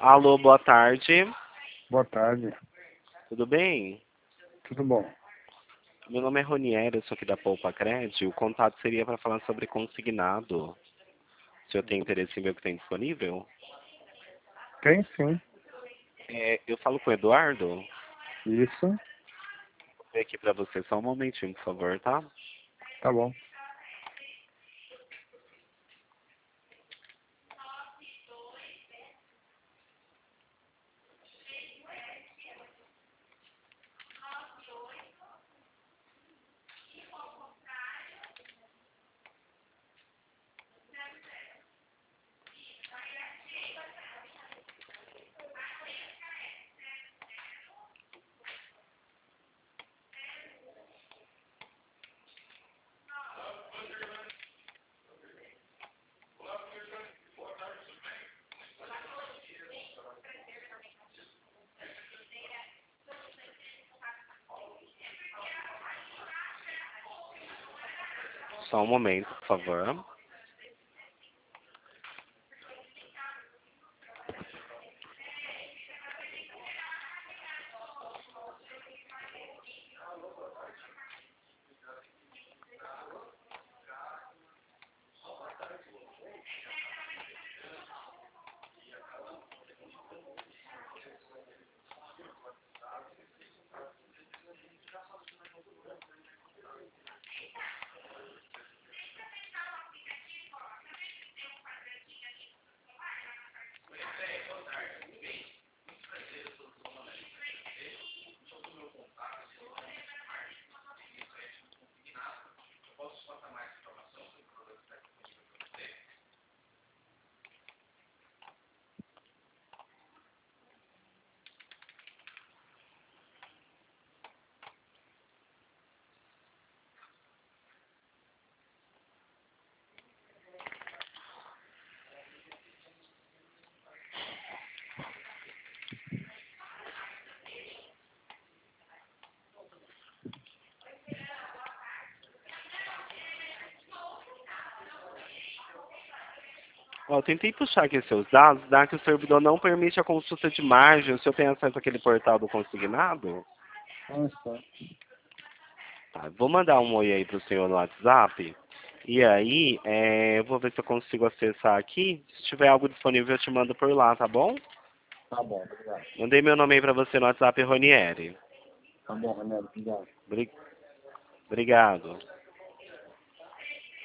Alô, boa tarde. Boa tarde, Tudo bem? tudo bom? Meu nome é Ronieri, eu sou aqui da Poupa Cred. O contato seria para falar sobre consignado. O senhor tem interesse em ver o que tem disponível? Tem sim, Eu falo com o Eduardo. isso, Vou ver aqui para você só um momentinho, por favor, tá? tá bom. Só um momento, por favor. Ó, eu tentei puxar aqui seus dados, dá que o servidor não permite a consulta de margem. O senhor tem acesso àquele portal do consignado? Ah, está. Tá, vou mandar um oi aí pro senhor no WhatsApp. E aí, eu vou ver se eu consigo acessar aqui. Se tiver algo disponível, eu te mando por lá, tá bom? Tá bom, obrigado. Mandei meu nome aí pra você no WhatsApp, Ronieri. Tá bom, Renato, obrigado. Obri- Obrigado.